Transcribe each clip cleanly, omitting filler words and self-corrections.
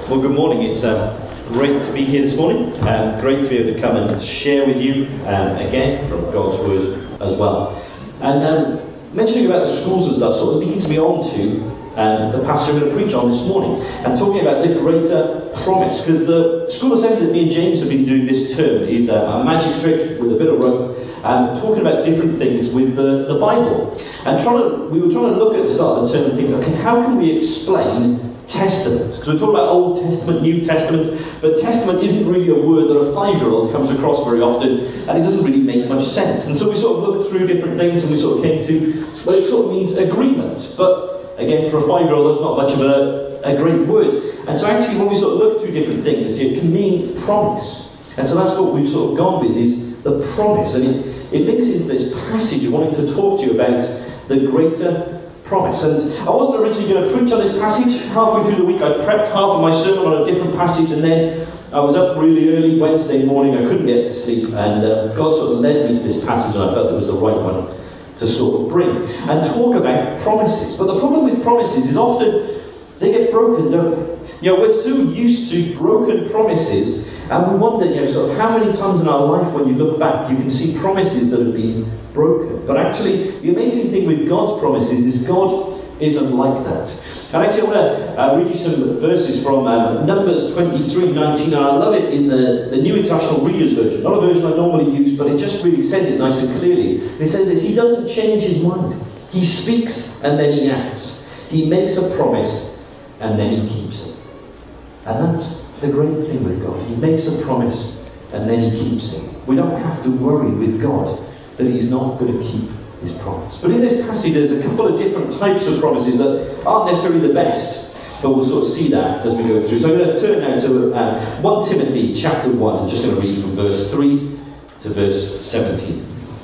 Well, good morning. It's great to be here this morning. Great to be able to come and share with you again from God's Word as well. And mentioning about the schools and stuff sort of leads me on to the passage I'm going to preach on this morning. I'm talking about the greater promise, because the school assembly that me and James have been doing this term is a magic trick with a bit of rope, and talking about different things with the Bible. And we were trying to look at the start of the term and think, okay, how can we explain Testament? Because we're talking about Old Testament, New Testament, but Testament isn't really a word that a 5-year-old comes across very often, and it doesn't really make much sense. And so we sort of looked through different things, and we sort of came to, well, it sort of means agreement. But again, for a 5-year-old, that's not much of a great word. And so actually, when we sort of look through different things, it can mean promise. And so that's what we've sort of gone with, is the promise. And it links into this passage of wanting to talk to you about the greater promise. And I wasn't originally going to preach on this passage. Halfway through the week I prepped half of my sermon on a different passage, and then I was up really early Wednesday morning. I couldn't get to sleep, and God sort of led me to this passage, and I felt it was the right one to sort of bring and talk about promises. But the problem with promises is often they get broken, don't they? You know, we're so used to broken promises, and we wonder, you know, sort of how many times in our life when you look back you can see promises that have been broken. But actually, the amazing thing with God's promises is God isn't like that. And actually, I want to read you some verses from Numbers 23:19, and I love it in the New International Reader's Version. Not a version I normally use, but it just really says it nice and clearly. It says this: He doesn't change his mind. He speaks and then he acts. He makes a promise and then he keeps it. And that's the great thing with God. He makes a promise and then he keeps it. We don't have to worry with God that he's not going to keep his promise. But in this passage there's a couple of different types of promises that aren't necessarily the best, but we'll sort of see that as we go through. So I'm going to turn now to 1 Timothy chapter 1. I'm just going to read from verse 3 to verse 17.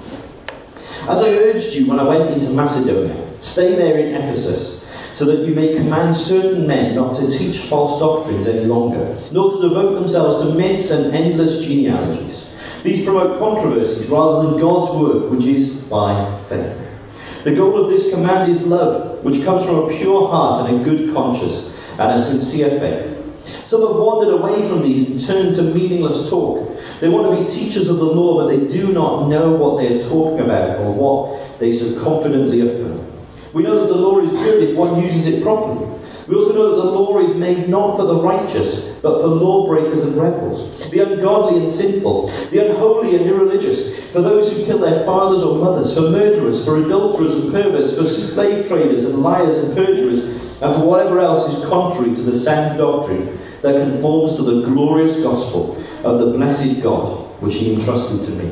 As I urged you when I went into Macedonia, stay there in Ephesus, so that you may command certain men not to teach false doctrines any longer, nor to devote themselves to myths and endless genealogies. These promote controversies rather than God's work, which is by faith. The goal of this command is love, which comes from a pure heart and a good conscience and a sincere faith. Some have wandered away from these and turned to meaningless talk. They want to be teachers of the law, but they do not know what they are talking about or what they so confidently affirm. We know that the law is good if one uses it properly. We also know that the law is made not for the righteous, but for lawbreakers and rebels, the ungodly and sinful, the unholy and irreligious, for those who kill their fathers or mothers, for murderers, for adulterers and perverts, for slave traders and liars and perjurers, and for whatever else is contrary to the sound doctrine that conforms to the glorious gospel of the blessed God, which he entrusted to me.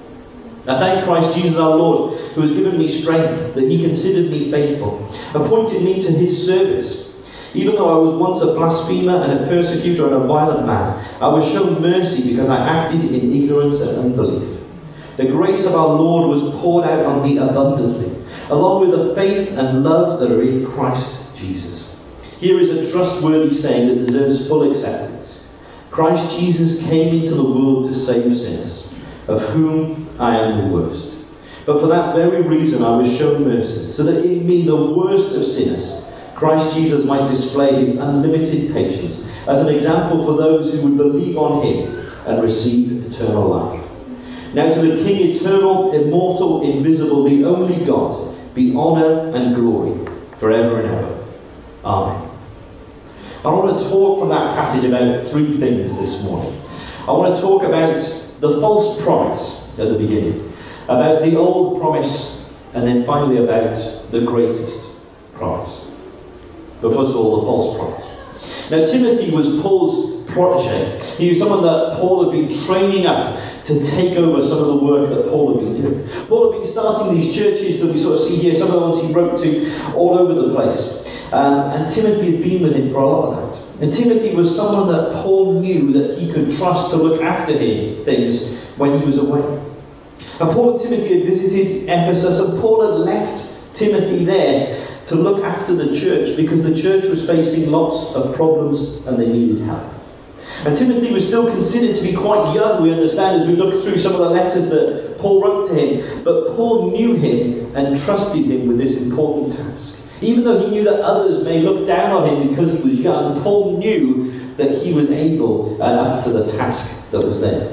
I thank Christ Jesus our Lord, who has given me strength, that he considered me faithful, appointed me to his service. Even though I was once a blasphemer and a persecutor and a violent man, I was shown mercy because I acted in ignorance and unbelief. The grace of our Lord was poured out on me abundantly, along with the faith and love that are in Christ Jesus. Here is a trustworthy saying that deserves full acceptance. Christ Jesus came into the world to save sinners, of whom I am the worst. But for that very reason I was shown mercy, so that in me, the worst of sinners, Christ Jesus might display his unlimited patience as an example for those who would believe on him and receive eternal life. Now to the King, eternal, immortal, invisible, the only God, be honour and glory forever and ever. Amen. I want to talk from that passage about 3 things this morning. I want to talk about the false promise at the beginning, about the old promise, and then finally about the greatest promise. But first of all, the false promise. Now, Timothy was Paul's protege. He was someone that Paul had been training up to take over some of the work that Paul had been doing. Paul had been starting these churches that we sort of see here, some of the ones he wrote to all over the place. And Timothy had been with him for a lot of that. And Timothy was someone that Paul knew that he could trust to look after him things when he was away. And Paul and Timothy had visited Ephesus, and Paul had left Timothy there to look after the church because the church was facing lots of problems and they needed help. And Timothy was still considered to be quite young, we understand, as we look through some of the letters that Paul wrote to him. But Paul knew him and trusted him with this important task. Even though he knew that others may look down on him because he was young, Paul knew that he was able and up to the task that was there.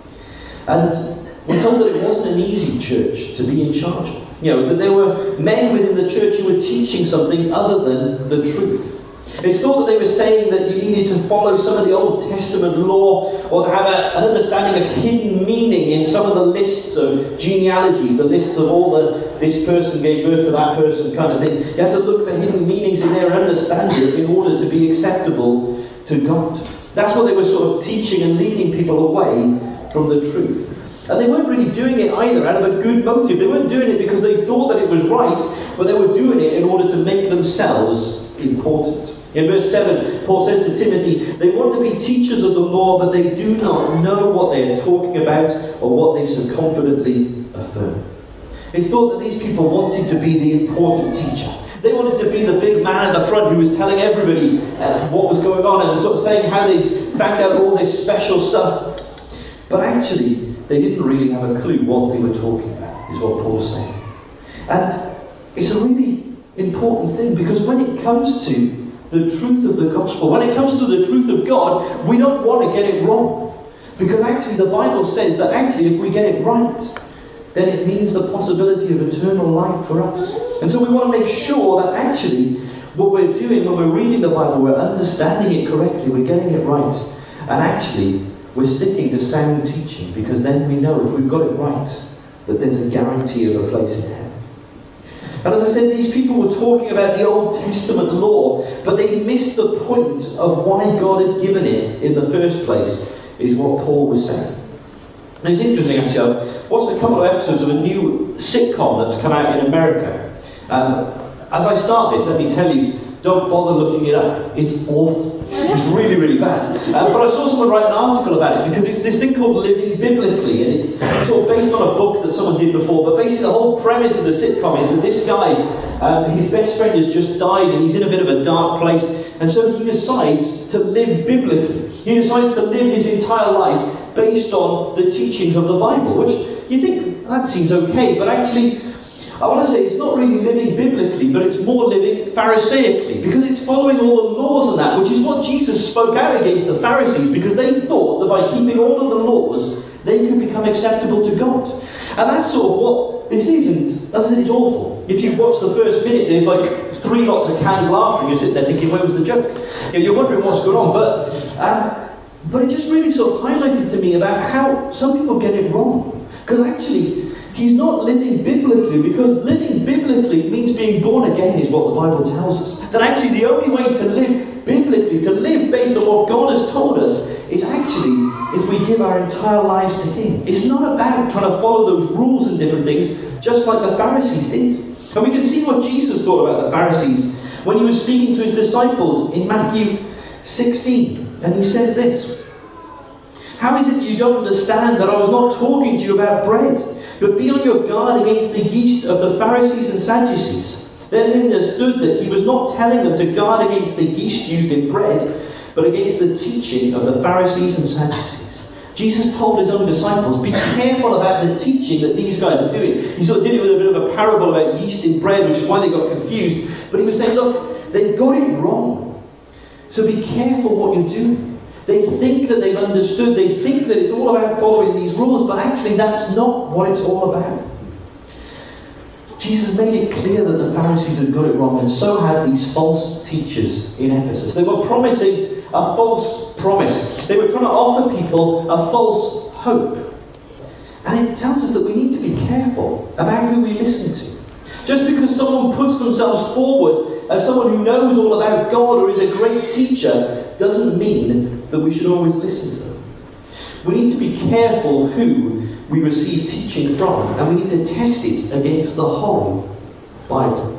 And we're told that it wasn't an easy church to be in charge of. That there were men within the church who were teaching something other than the truth. It's thought that they were saying that you needed to follow some of the Old Testament law, or to have an understanding of hidden meaning in some of the lists of genealogies, the lists of all this person gave birth to that person kind of thing. You have to look for hidden meanings in their understanding in order to be acceptable to God. That's what they were sort of teaching and leading people away from the truth. And they weren't really doing it either out of a good motive. They weren't doing it because they thought that it was right, but they were doing it in order to make themselves important. In verse 7, Paul says to Timothy, they want to be teachers of the law, but they do not know what they are talking about or what they so confidently affirm. It's thought that these people wanted to be the important teacher. They wanted to be the big man at the front who was telling everybody what was going on and sort of saying how they'd found out all this special stuff. But actually, they didn't really have a clue what they were talking about, is what Paul's saying. And it's a really important thing, because when it comes to the truth of the gospel, when it comes to the truth of God, we don't want to get it wrong. Because actually the Bible says that actually if we get it right, then it means the possibility of eternal life for us. And so we want to make sure that actually what we're doing when we're reading the Bible, we're understanding it correctly, we're getting it right. And actually we're sticking to sound teaching, because then we know if we've got it right, that there's a guarantee of a place in heaven. And as I said, these people were talking about the Old Testament law, but they missed the point of why God had given it in the first place, is what Paul was saying. And it's interesting, actually, I watched a couple of episodes of a new sitcom that's come out in America. As I start this, let me tell you, don't bother looking it up. It's awful. It's really, really bad. But I saw someone write an article about it, because it's this thing called Living Biblically, and it's sort of based on a book that someone did before. But basically the whole premise of the sitcom is that this guy, his best friend has just died, and he's in a bit of a dark place, and so he decides to live biblically. He decides to live his entire life based on the teachings of the Bible, which you think, that seems okay, but actually I want to say it's not really living biblically, but it's more living pharisaically, because it's following all the laws and that, which is what Jesus spoke out against the Pharisees, because they thought that by keeping all of the laws, they could become acceptable to God. And that's sort of what this isn't. It's awful. If you watch the first minute, there's like 3 lots of canned laughing. You're sitting there thinking, where was the joke? You're wondering what's going on. But it just really sort of highlighted to me about how some people get it wrong. Because actually, he's not living biblically, because living biblically means being born again, is what the Bible tells us. That actually the only way to live biblically, to live based on what God has told us, is actually if we give our entire lives to Him. It's not about trying to follow those rules and different things, just like the Pharisees did. And we can see what Jesus thought about the Pharisees when He was speaking to His disciples in Matthew 16. And He says this: how is it that you don't understand that I was not talking to you about bread? But be on your guard against the yeast of the Pharisees and Sadducees. Then they understood that He was not telling them to guard against the yeast used in bread, but against the teaching of the Pharisees and Sadducees. Jesus told His own disciples, be careful about the teaching that these guys are doing. He sort of did it with a bit of a parable about yeast in bread, which is why they got confused. But He was saying, look, they've got it wrong. So be careful what you're doing. They think that they've understood, they think that it's all about following these rules, but actually that's not what it's all about. Jesus made it clear that the Pharisees had got it wrong, and so had these false teachers in Ephesus. They were promising a false promise. They were trying to offer people a false hope. And it tells us that we need to be careful about who we listen to. Just because someone puts themselves forward as someone who knows all about God or is a great teacher doesn't mean that we should always listen to them. We need to be careful who we receive teaching from, and we need to test it against the whole Bible.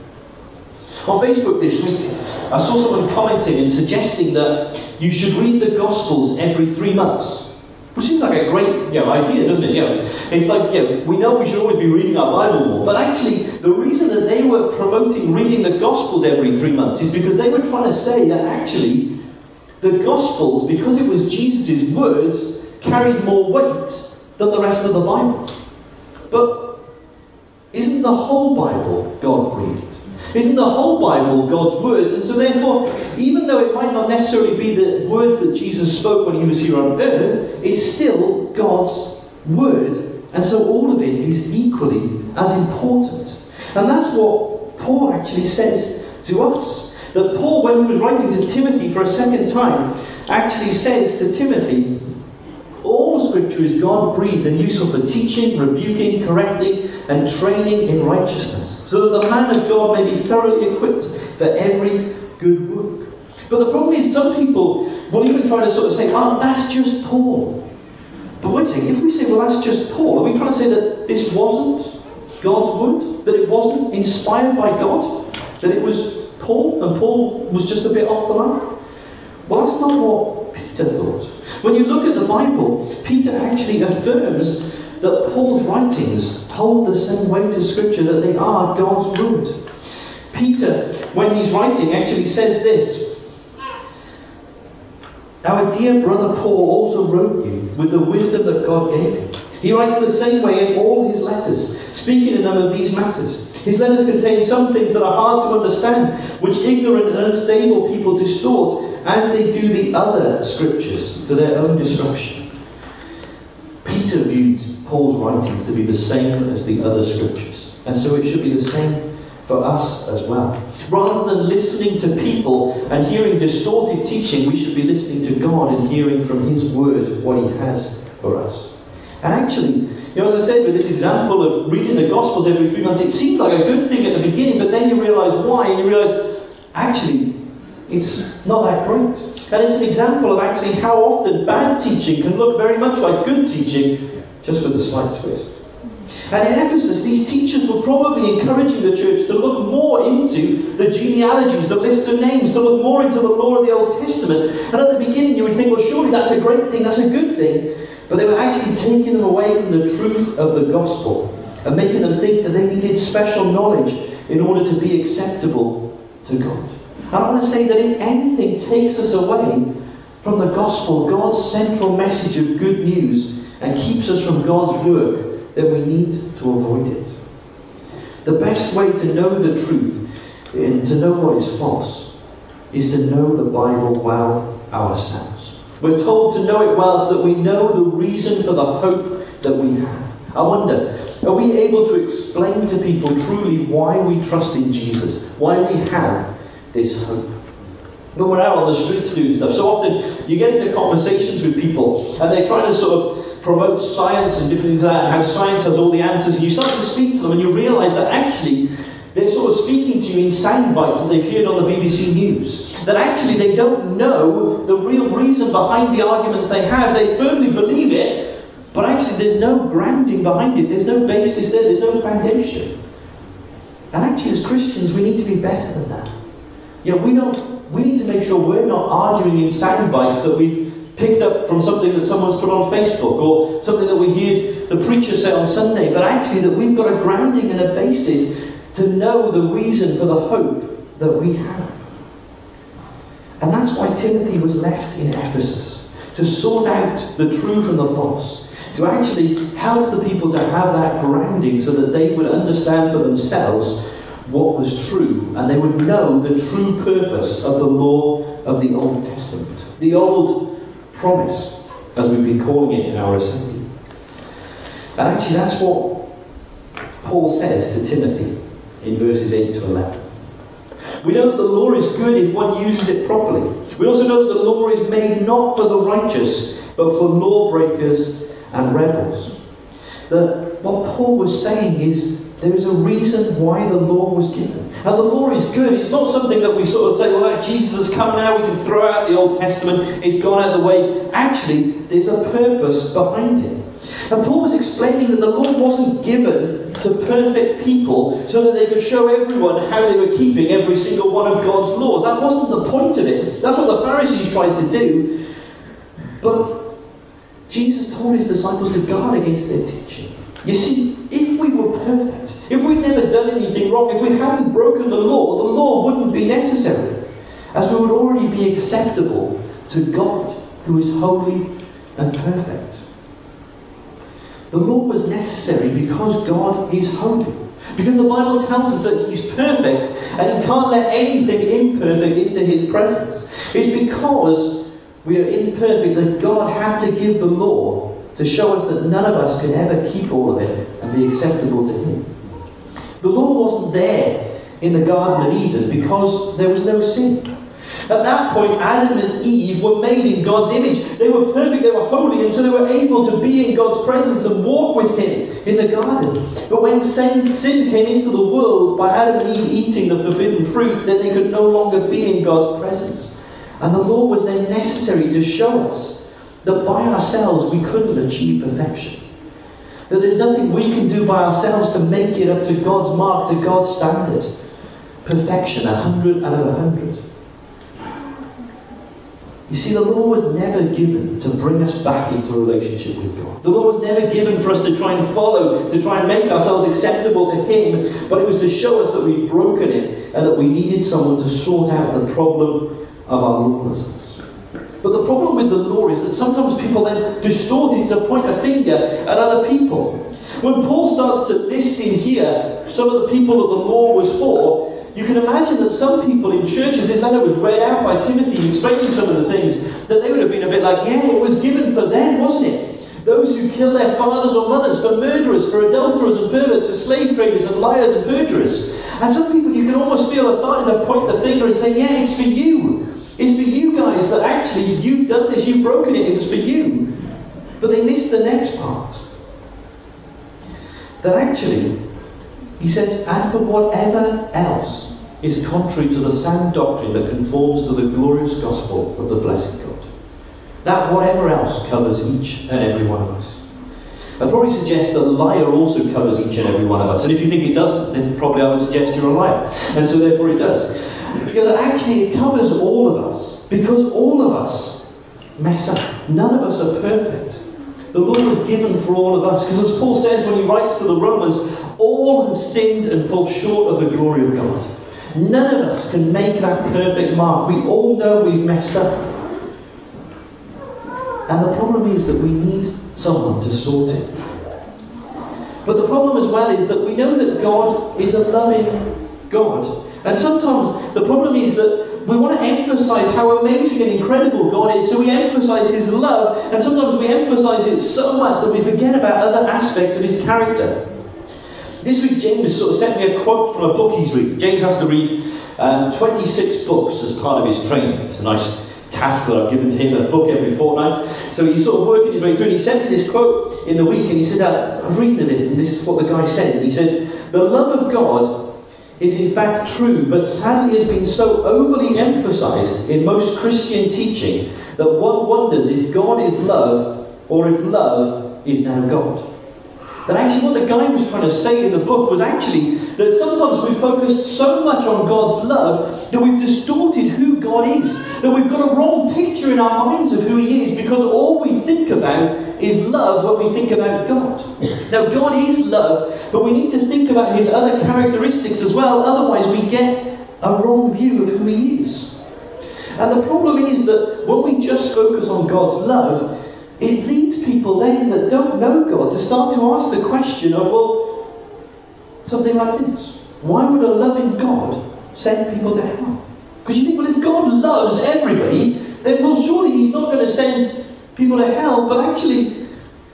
On Facebook this week, I saw someone commenting and suggesting that you should read the Gospels every 3 months. Which seems like a great idea, doesn't it? It's like, we know we should always be reading our Bible more. But actually, the reason that they were promoting reading the Gospels every 3 months is because they were trying to say that actually the Gospels, because it was Jesus' words, carried more weight than the rest of the Bible. But isn't the whole Bible God-breathed? Isn't the whole Bible God's Word? And so therefore, even though it might not necessarily be the words that Jesus spoke when he was here on earth, it's still God's Word. And so all of it is equally as important. And that's what Paul actually says to us. That Paul, when he was writing to Timothy for a second time, actually says to Timothy, all Scripture is God-breathed and useful for teaching, rebuking, correcting, and training in righteousness, so that the man of God may be thoroughly equipped for every good work. But the problem is, some people will even try to sort of say, oh, that's just Paul. But wait a second, if we say, well, that's just Paul, are we trying to say that this wasn't God's word? That it wasn't inspired by God? That it was Paul, and Paul was just a bit off the mark? Well, that's not what Peter thought. When you look at the Bible, Peter actually affirms that Paul's writings hold the same weight as Scripture, that they are God's word. Peter, when he's writing, actually says this: our dear brother Paul also wrote you with the wisdom that God gave him. He writes the same way in all his letters, speaking in them of these matters. His letters contain some things that are hard to understand, which ignorant and unstable people distort, as they do the other Scriptures, to their own destruction. Peter viewed Paul's writings to be the same as the other Scriptures, and so it should be the same for us as well. Rather than listening to people and hearing distorted teaching, we should be listening to God and hearing from His Word what He has for us. And actually, as I said, with this example of reading the Gospels every 3 months, it seemed like a good thing at the beginning, but then you realise why, and you realise, actually, it's not that great. And it's an example of actually how often bad teaching can look very much like good teaching, just with a slight twist. And in Ephesus, these teachers were probably encouraging the church to look more into the genealogies, the list of names, to look more into the law of the Old Testament. And at the beginning you would think, well, surely that's a great thing, that's a good thing. But they were actually taking them away from the truth of the gospel and making them think that they needed special knowledge in order to be acceptable to God. And I want to say that if anything takes us away from the gospel, God's central message of good news, and keeps us from God's work, then we need to avoid it. The best way to know the truth and to know what is false is to know the Bible well ourselves. We're told to know it well so that we know the reason for the hope that we have. I wonder, are we able to explain to people truly why we trust in Jesus? Why we have this hope? When we're out on the streets doing stuff, so often you get into conversations with people and they're trying to sort of promote science and different things like that, how science has all the answers, and you start to speak to them and you realise that actually they're sort of speaking to you in sound bites that they've heard on the BBC News. That actually they don't know the real reason behind the arguments they have. They firmly believe it, but actually there's no grounding behind it. There's no basis there. There's no foundation. And actually as Christians we need to be better than that. We need to make sure we're not arguing in sound bites that we've picked up from something that someone's put on Facebook or something that we heard the preacher say on Sunday, but actually that we've got a grounding and a basis to know the reason for the hope that we have. And that's why Timothy was left in Ephesus, to sort out the true from the false, to actually help the people to have that grounding so that they would understand for themselves what was true, and they would know the true purpose of the law of the Old Testament, the old promise, as we've been calling it in our assembly. And actually that's what Paul says to Timothy in verses 8 to 11. We know that the law is good if one uses it properly. We also know that the law is made not for the righteous, but for lawbreakers and rebels. That what Paul was saying is there is a reason why the law was given. And the law is good. It's not something that we sort of say, well, Jesus has come now, we can throw out the Old Testament, it's gone out of the way. Actually, there's a purpose behind it. And Paul was explaining that the law wasn't given to perfect people so that they could show everyone how they were keeping every single one of God's laws. That wasn't the point of it. That's what the Pharisees tried to do. But Jesus told his disciples to guard against their teaching. You see, if we were perfect, if we'd never done anything wrong, if we hadn't broken the law wouldn't be necessary, as we would already be acceptable to God, who is holy and perfect. The law was necessary because God is holy. Because the Bible tells us that he's perfect and he can't let anything imperfect into his presence. It's because we are imperfect that God had to give the law to show us that none of us could ever keep all of it and be acceptable to him. The law wasn't there in the Garden of Eden because there was no sin. At that point, Adam and Eve were made in God's image. They were perfect, they were holy, and so they were able to be in God's presence and walk with him in the garden. But when sin came into the world by Adam and Eve eating the forbidden fruit, then they could no longer be in God's presence. And the law was then necessary to show us that by ourselves we couldn't achieve perfection. That there's nothing we can do by ourselves to make it up to God's mark, to God's standard. Perfection, 100 out of 100. You see, the law was never given to bring us back into a relationship with God. The law was never given for us to try and follow, to try and make ourselves acceptable to him, but it was to show us that we'd broken it and that we needed someone to sort out the problem of our lawlessness. But the problem with the law is that sometimes people then distort it to point a finger at other people. When Paul starts to list in here some of the people that the law was for, you can imagine that some people in churches, this letter was read out by Timothy explaining some of the things, that they would have been a bit like, yeah, it was given for them, wasn't it? Those who kill their fathers or mothers, for murderers, for adulterers and perverts, for slave traders and liars and perjurers. And some people you can almost feel are starting to point the finger and say, yeah, it's for you. It's for you guys that actually you've done this, you've broken it, it was for you. But they miss the next part. That actually, he says, and for whatever else is contrary to the sound doctrine that conforms to the glorious gospel of the blessed God. That whatever else covers each and every one of us. I'd probably suggest that liar also covers each and every one of us. And if you think it doesn't, then probably I would suggest you're a liar. And so therefore it does. That actually it covers all of us. Because all of us mess up. None of us are perfect. The law was given for all of us. Because as Paul says when he writes to the Romans, all have sinned and fall short of the glory of God. None of us can make that perfect mark. We all know we've messed up. And the problem is that we need someone to sort it. But the problem as well is that we know that God is a loving God. And sometimes the problem is that we want to emphasize how amazing and incredible God is, so we emphasize his love, and sometimes we emphasize it so much that we forget about other aspects of his character. This week James sort of sent me a quote from a book he's reading. James has to read 26 books as part of his training. It's a nice task that I've given to him, a book every fortnight. So he's sort of working his way through, and he sent me this quote in the week, and he said, I was reading it, and this is what the guy said. And he said, the love of God is in fact true, but sadly has been so overly emphasized in most Christian teaching that one wonders if God is love or if love is now God. That actually what the guy was trying to say in the book was actually that sometimes we've focused so much on God's love that we've distorted who God is. That we've got a wrong picture in our minds of who he is, because all we think about is love when we think about God. Now God is love, but we need to think about his other characteristics as well, otherwise we get a wrong view of who he is. And the problem is that when we just focus on God's love, it leads people then that don't know God to start to ask the question of, well, something like this. Why would a loving God send people to hell? Because you think, well, if God loves everybody, then, well, surely he's not going to send people to hell. But actually,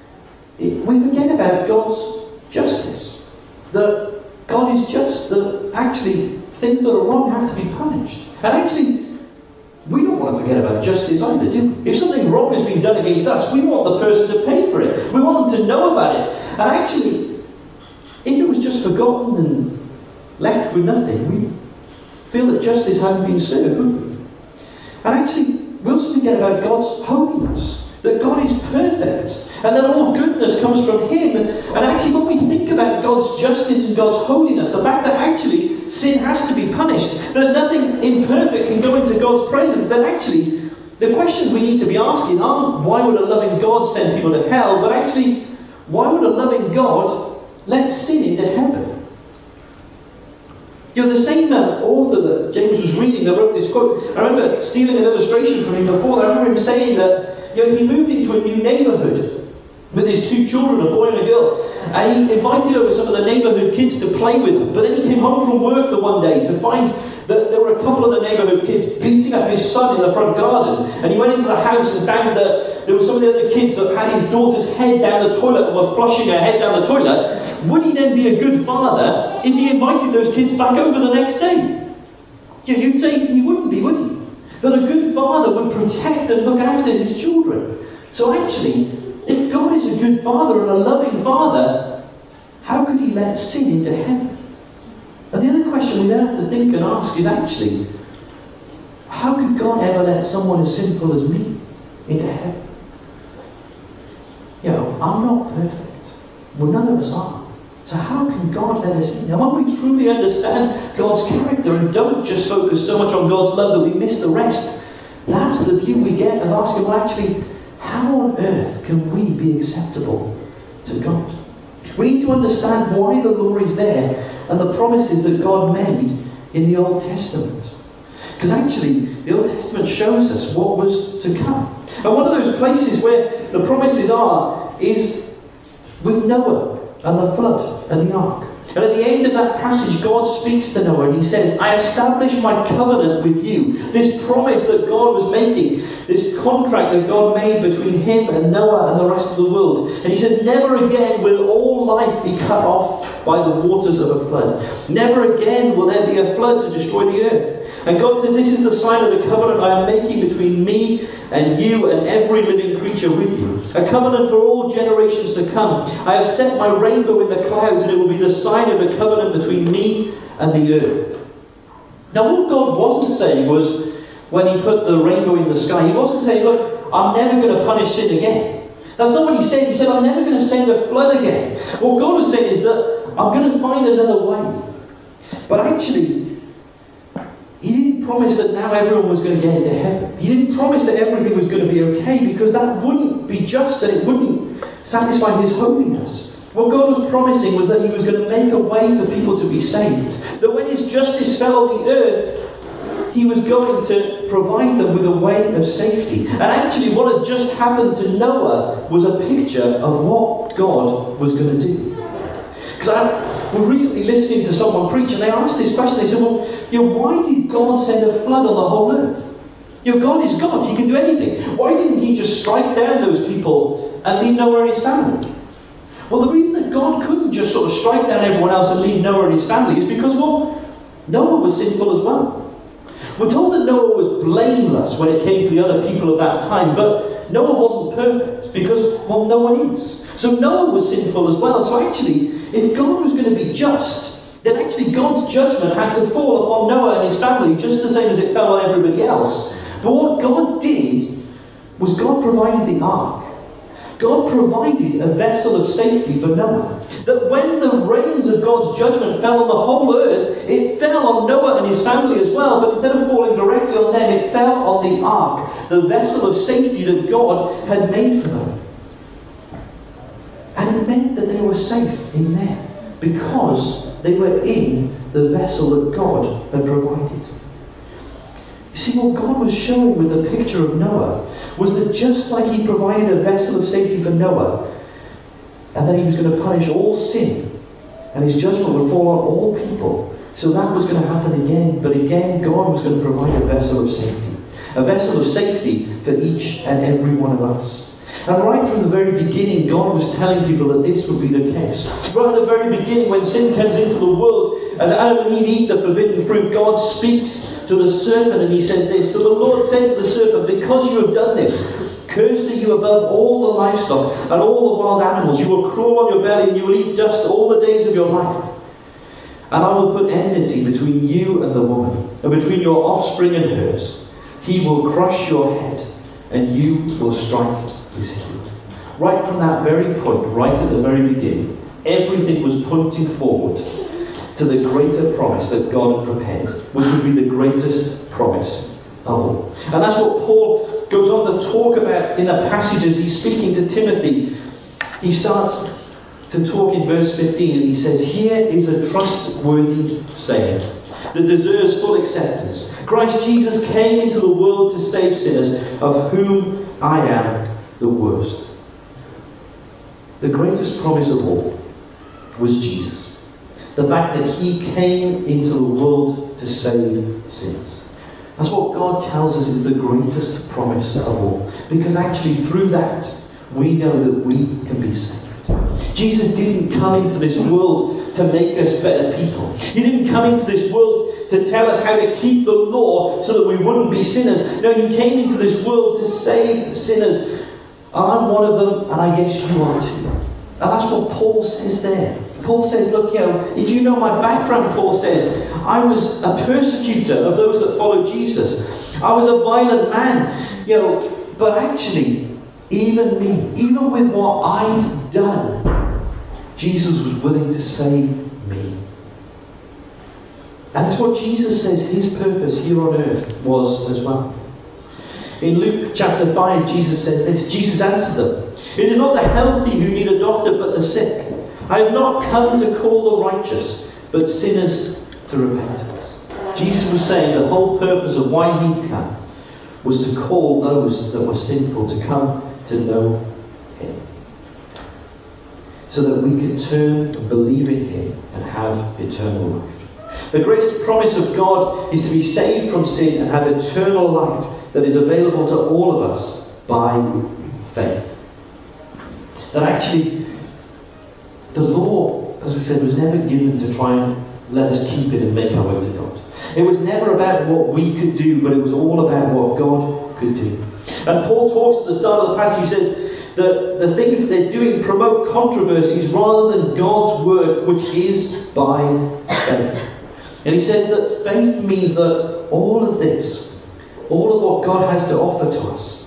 we forget about God's justice. That God is just, that actually things that are wrong have to be punished. And actually, we don't want to forget about justice either, do we? If something wrong has been done against us, we want the person to pay for it. We want them to know about it. And actually, if it was just forgotten and left with nothing, we feel that justice hadn't been served, wouldn't we? And actually, we also forget about God's holiness. That God is perfect. And that all goodness comes from him. And actually, when we think about God's justice and God's holiness, the fact that actually sin has to be punished, that nothing imperfect can go into God's presence, then actually the questions we need to be asking aren't why would a loving God send people to hell, but actually why would a loving God let sin into heaven? You know, the same author that James was reading that wrote this quote, I remember stealing an illustration from him before. I remember him saying that, you know, if he moved into a new neighbourhood, with his two children, a boy and a girl. And he invited over some of the neighbourhood kids to play with him. But then he came home from work the one day to find that there were a couple of the neighbourhood kids beating up his son in the front garden. And he went into the house and found that there were some of the other kids that had his daughter's head down the toilet and were flushing her head down the toilet. Would he then be a good father if he invited those kids back over the next day? You'd say he wouldn't be, would he? That a good father would protect and look after his children. So actually, if God is a good father and a loving father, how could he let sin into heaven? And the other question we then have to think and ask is actually, how could God ever let someone as sinful as me into heaven? I'm not perfect. Well, none of us are. So how can God let us in? And when we truly understand God's character and don't just focus so much on God's love that we miss the rest, that's the view we get of asking, well, actually, how on earth can we be acceptable to God? We need to understand why the law is there and the promises that God made in the Old Testament. Because actually, the Old Testament shows us what was to come. And one of those places where the promises are is with Noah and the flood and the ark. And at the end of that passage, God speaks to Noah and he says, I establish my covenant with you. This promise that God was making, this contract that God made between him and Noah and the rest of the world. And he said, never again will all life be cut off by the waters of a flood. Never again will there be a flood to destroy the earth. And God said, this is the sign of the covenant I am making between me and you and every living creature with you. A covenant for all generations to come. I have set my rainbow in the clouds, and it will be the sign of the covenant between me and the earth. Now what God wasn't saying was, when he put the rainbow in the sky, he wasn't saying, look, I'm never going to punish sin again. That's not what he said. He said, I'm never going to send a flood again. What God was saying is that I'm going to find another way. But actually, he didn't promise that now everyone was going to get into heaven. He didn't promise that everything was going to be okay, because that wouldn't be just, and it wouldn't satisfy his holiness. What God was promising was that he was going to make a way for people to be saved. That when his justice fell on the earth, he was going to provide them with a way of safety. And actually what had just happened to Noah was a picture of what God was going to do. Because I was recently listening to someone preach, and they asked this question. They said, well, why did God send a flood on the whole earth? God is God. He can do anything. Why didn't he just strike down those people and leave Noah and his family? Well, the reason that God couldn't just sort of strike down everyone else and leave Noah and his family is because, Noah was sinful as well. We're told that Noah was blameless when it came to the other people of that time, but Noah wasn't perfect because, no one is. So Noah was sinful as well. So actually, if God was going to be just, then actually God's judgment had to fall upon Noah and his family just the same as it fell on everybody else. But what God did was God provided the ark. God provided a vessel of safety for Noah. That when the rains of God's judgment fell on the whole earth, it fell on Noah and his family as well. But instead of falling directly on them, it fell on the ark, the vessel of safety that God had made for them. And it meant that they were safe in there because they were in the vessel that God had provided. You see, what God was showing with the picture of Noah was that just like he provided a vessel of safety for Noah, and that he was going to punish all sin, and his judgment would fall on all people, so that was going to happen again. But again, God was going to provide a vessel of safety. A vessel of safety for each and every one of us. And right from the very beginning, God was telling people that this would be the case. Right at the very beginning, when sin comes into the world, as Adam and Eve eat the forbidden fruit, God speaks to the serpent and he says this. So the Lord said to the serpent, because you have done this, cursed are you above all the livestock and all the wild animals. You will crawl on your belly and you will eat dust all the days of your life. And I will put enmity between you and the woman, and between your offspring and hers. He will crush your head, and you will strike his heel. Right from that very point, right at the very beginning, everything was pointing forward to the greater promise that God had prepared, which would be the greatest promise of all. And that's what Paul goes on to talk about in the passages he's speaking to Timothy. He starts to talk in verse 15, and he says, here is a trustworthy saying that deserves full acceptance. Christ Jesus came into the world to save sinners, of whom I am the worst. The greatest promise of all was Jesus. The fact that he came into the world to save sinners. That's what God tells us is the greatest promise of all. Because actually through that, we know that we can be saved. Jesus didn't come into this world to make us better people. He didn't come into this world to tell us how to keep the law so that we wouldn't be sinners. No, he came into this world to save sinners. I'm one of them, and I guess you are too. And that's what Paul says there. Paul says, look, if you know my background, Paul says, I was a persecutor of those that follow Jesus. I was a violent man, but actually, even me, even with what I'd done, Jesus was willing to save me. And that's what Jesus says his purpose here on earth was as well. In Luke chapter 5, Jesus says this. Jesus answered them, "It is not the healthy who need a doctor, but the sick. I have not come to call the righteous, but sinners to repentance." Jesus was saying the whole purpose of why he'd come was to call those that were sinful to come to know him. So that we could turn and believe in him and have eternal life. The greatest promise of God is to be saved from sin and have eternal life that is available to all of us by faith. That actually, the law, as we said, was never given to try and let us keep it and make our way to God. It was never about what we could do, but it was all about what God could do. And Paul talks at the start of the passage, he says that the things that they're doing promote controversies rather than God's work, which is by faith. And he says that faith means that all of this, all of what God has to offer to us,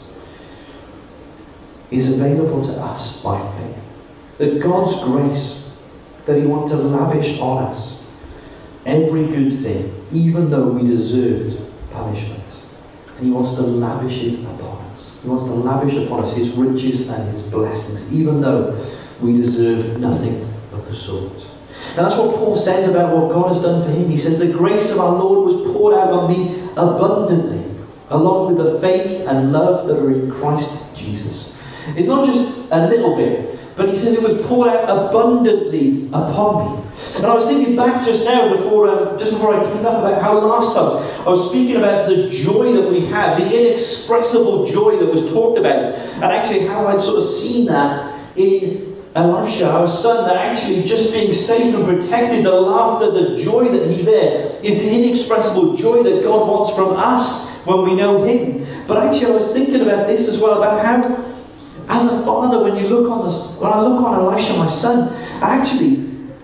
is available to us by faith. That God's grace, that he wants to lavish on us every good thing, even though we deserved punishment. And he wants to lavish it upon us. He wants to lavish upon us his riches and his blessings, even though we deserve nothing of the sort. And that's what Paul says about what God has done for him. He says, the grace of our Lord was poured out on me abundantly, along with the faith and love that are in Christ Jesus. It's not just a little bit, but he says it was poured out abundantly upon me. And I was thinking back just now, before I came up, about how last time I was speaking about the joy that we have, the inexpressible joy that was talked about, and actually how I'd sort of seen that in Elisha, our son, that actually just being safe and protected, the laughter, the joy that he there is the inexpressible joy that God wants from us when we know him. But actually I was thinking about this as well, about how as a father, when I look on Elisha, my son, actually,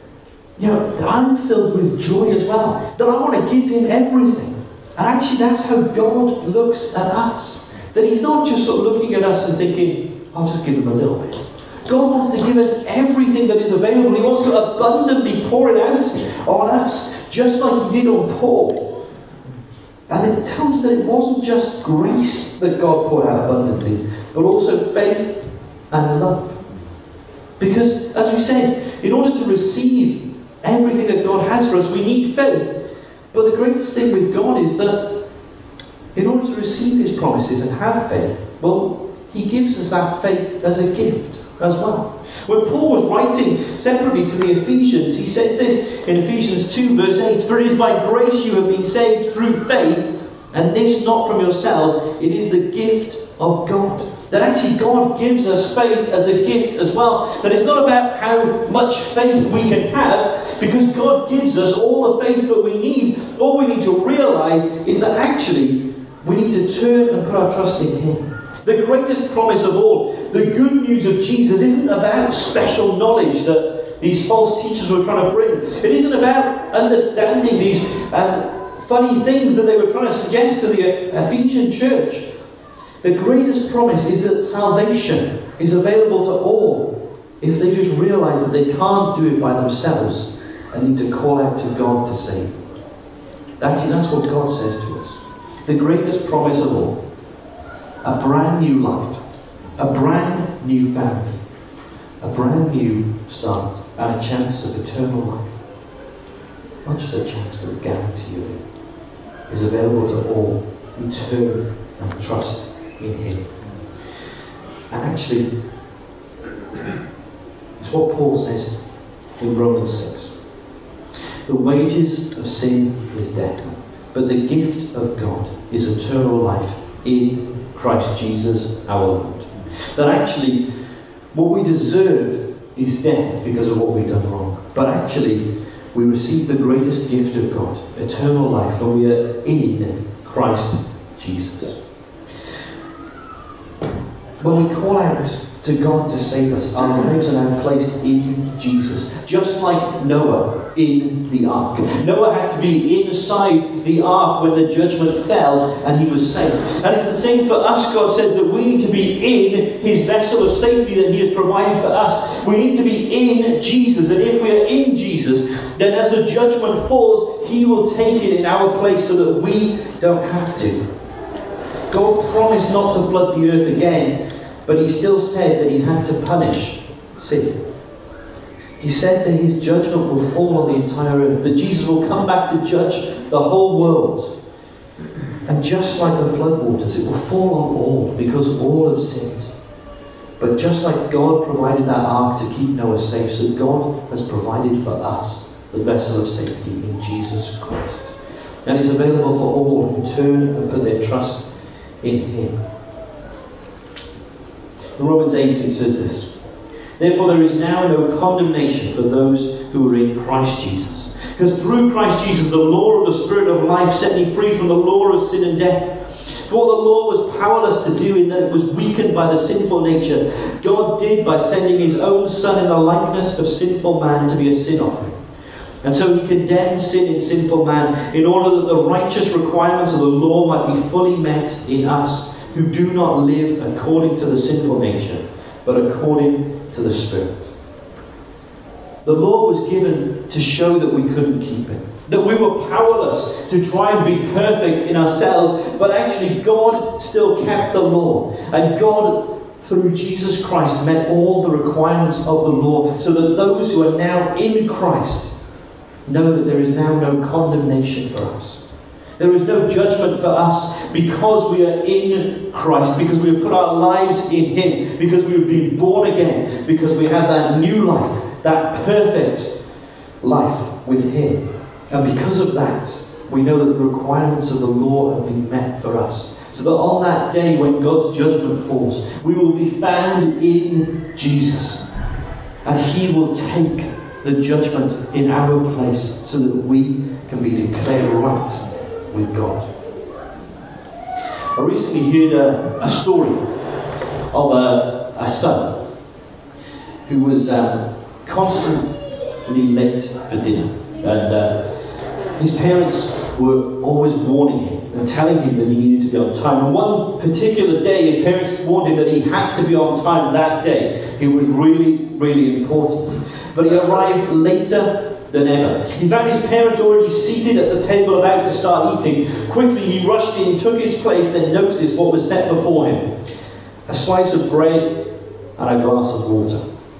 I'm filled with joy as well. That I want to give him everything. And actually that's how God looks at us. That he's not just sort of looking at us and thinking, I'll just give him a little bit. God wants to give us everything that is available. He wants to abundantly pour it out on us, just like he did on Paul. And it tells us that it wasn't just grace that God poured out abundantly, but also faith and love. Because, as we said, in order to receive everything that God has for us, we need faith. But the greatest thing with God is that in order to receive his promises and have faith, well, he gives us that faith as a gift as well. When Paul was writing separately to the Ephesians, he says this in Ephesians 2 verse 8, "For it is by grace you have been saved through faith, and this not from yourselves, it is the gift of God." That actually God gives us faith as a gift as well. That it's not about how much faith we can have, because God gives us all the faith that we need. All we need to realize is that actually we need to turn and put our trust in him. The greatest promise of all, the good news of Jesus, isn't about special knowledge that these false teachers were trying to bring. It isn't about understanding these funny things that they were trying to suggest to the Ephesian church. The greatest promise is that salvation is available to all if they just realize that they can't do it by themselves and need to call out to God to save them. Actually, that's what God says to us. The greatest promise of all. A brand new life, a brand new family, a brand new start, and a chance of eternal life. Not just a chance, but a guarantee of it. Is available to all who turn and trust in him. And actually, It's what Paul says in Romans 6. The wages of sin is death, but the gift of God is eternal life in Christ Jesus our Lord. That actually, what we deserve is death because of what we've done wrong. But actually, we receive the greatest gift of God, eternal life, when we are in Christ Jesus. When we call out to God to save us, our lives are now placed in Jesus. Just like Noah in the ark. Noah had to be inside the ark when the judgment fell and he was saved. And it's the same for us. God says that we need to be in his vessel of safety that he has provided for us. We need to be in Jesus. And if we are in Jesus, then as the judgment falls, he will take it in our place so that we don't have to. God promised not to flood the earth again, but he still said that he had to punish sin. He said that his judgment will fall on the entire earth, that Jesus will come back to judge the whole world. And just like the floodwaters, it will fall on all, because all have sinned. But just like God provided that ark to keep Noah safe, so God has provided for us the vessel of safety in Jesus Christ. And it's available for all who turn and put their trust in him. In Romans 8 it says this: Therefore there is now no condemnation for those who are in Christ Jesus. Because through Christ Jesus the law of the Spirit of life set me free from the law of sin and death. For what the law was powerless to do in that it was weakened by the sinful nature, God did by sending his own Son in the likeness of sinful man to be a sin offering. And so he condemned sin in sinful man in order that the righteous requirements of the law might be fully met in us, who do not live according to the sinful nature, but according to the Spirit. The law was given to show that we couldn't keep it, that we were powerless to try and be perfect in ourselves, but actually God still kept the law. And God, through Jesus Christ, met all the requirements of the law, so that those who are now in Christ know that there is now no condemnation for us. There is no judgment for us because we are in Christ, because we have put our lives in him, because we have been born again, because we have that new life, that perfect life with him. And because of that, we know that the requirements of the law have been met for us. So that on that day when God's judgment falls, we will be found in Jesus. And he will take the judgment in our place so that we can be declared right with God. I recently heard a story of a son who was constantly late for dinner, and his parents were always warning him and telling him that he needed to be on time. And one particular day his parents warned him that he had to be on time that day. It was really, really important. But he arrived later than ever. He found his parents already seated at the table about to start eating. Quickly he rushed in, took his place, then noticed what was set before him: a slice of bread and a glass of water.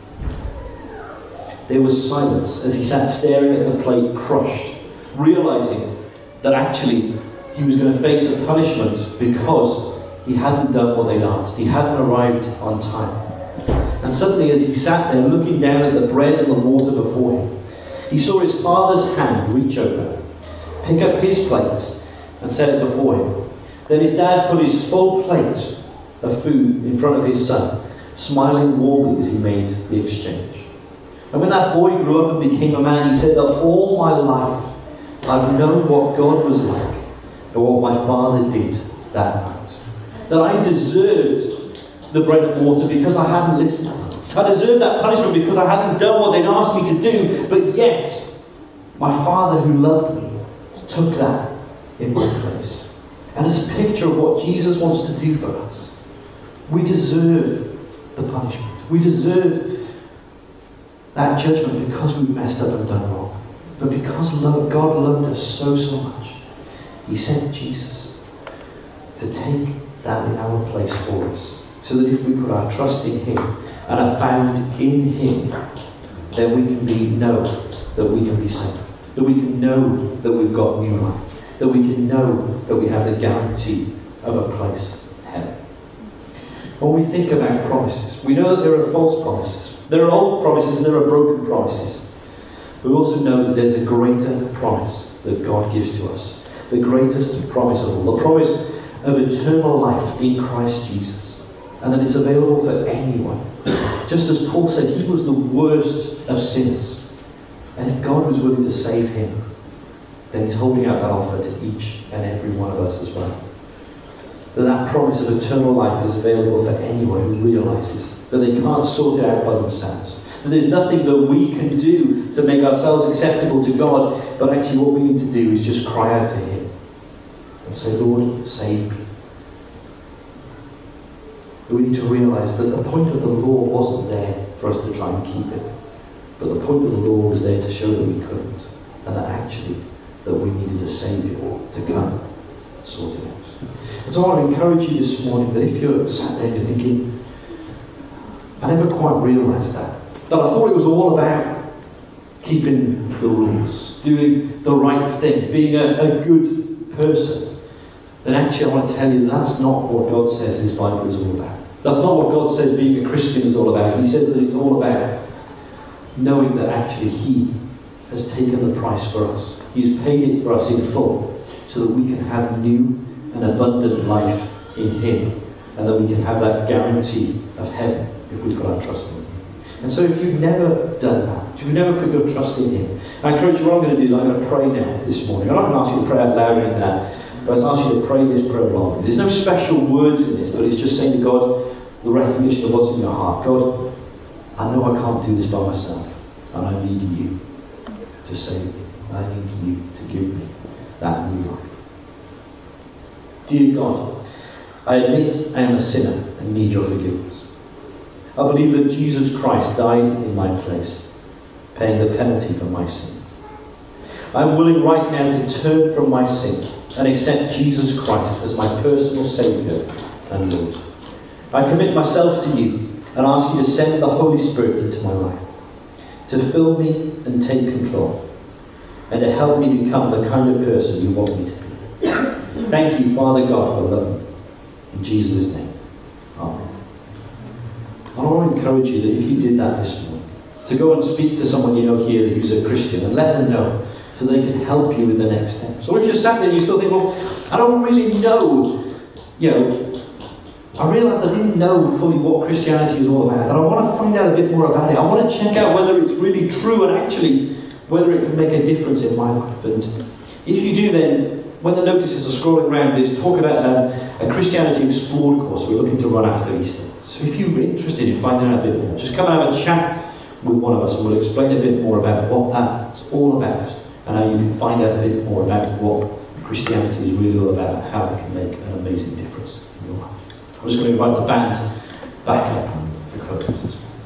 There was silence as he sat staring at the plate, crushed, realizing that actually he was going to face a punishment because he hadn't done what they'd asked. He hadn't arrived on time. And suddenly, as he sat there looking down at the bread and the water before him, he saw his father's hand reach over, pick up his plate and set it before him. Then his dad put his full plate of food in front of his son, smiling warmly as he made the exchange. And when that boy grew up and became a man, he said that all my life I've known what God was like and what my father did that night. That I deserved the bread and water because I hadn't listened. I deserved that punishment because I hadn't done what they'd asked me to do. But yet, my Father who loved me took that in my place. And it's a picture of what Jesus wants to do for us. We deserve the punishment. We deserve that judgment because we messed up and done wrong. But because God loved us so much, he sent Jesus to take that in our place for us. So that if we put our trust in him and are found in him, then we can know that we can be saved. That we can know that we've got new life. That we can know that we have the guarantee of a place in heaven. When we think about promises, we know that there are false promises. There are old promises and there are broken promises. We also know that there's a greater promise that God gives to us. The greatest promise of all. The promise of eternal life in Christ Jesus. And that it's available for anyone. Just as Paul said, he was the worst of sinners. And if God was willing to save him, then he's holding out that offer to each and every one of us as well. That promise of eternal life is available for anyone who realizes that they can't sort it out by themselves. That there's nothing that we can do to make ourselves acceptable to God, but actually what we need to do is just cry out to him and say, Lord, save me. We need to realize that the point of the law wasn't there for us to try and keep it, but the point of the law was there to show that we couldn't, and that actually that we needed a Saviour to come and sort it out. And so I want to encourage you this morning that if you're sat there and you're thinking, I never quite realised that I thought it was all about keeping the rules, doing the right thing, being a good person, then actually I want to tell you that's not what God says His Bible is all about. That's not what God says being a Christian is all about. He says that it's all about knowing that actually He has taken the price for us. He's paid it for us in full so that we can have new and abundant life in Him, and that we can have that guarantee of heaven if we put our trust in Him. And so if you've never done that, if you've never put your trust in Him, I encourage you, what I'm going to do is I'm going to pray now this morning. I'm not going to ask you to pray out loud or anything like that, but I'll ask you to pray this prayer along with me. There's no special words in this, but it's just saying to God the recognition of what's in your heart. God, I know I can't do this by myself, and I need you to save me. I need you to give me that new life. Dear God, I admit I am a sinner and need your forgiveness. I believe that Jesus Christ died in my place, paying the penalty for my sin. I am willing right now to turn from my sin and accept Jesus Christ as my personal Saviour and Lord. I commit myself to you and ask you to send the Holy Spirit into my life, to fill me and take control, and to help me become the kind of person you want me to be. Thank you, Father God, for loving me. In Jesus' name, Amen. I want to encourage you that if you did that this morning, to go and speak to someone you know here who's a Christian and let them know so they can help you with the next steps. Or if you're sat there and you still think, well, I don't really know, I realised I didn't know fully what Christianity is all about, and I want to find out a bit more about it. I want to check out whether it's really true and actually whether it can make a difference in my life. And if you do, then when the notices are scrolling around, there's talk about a Christianity Explored course we're looking to run after Easter. So if you're interested in finding out a bit more, just come and have a chat with one of us and we'll explain a bit more about what that's all about and how you can find out a bit more about what Christianity is really all about and how it can make an amazing difference in your life. I'm just going to invite the band back up.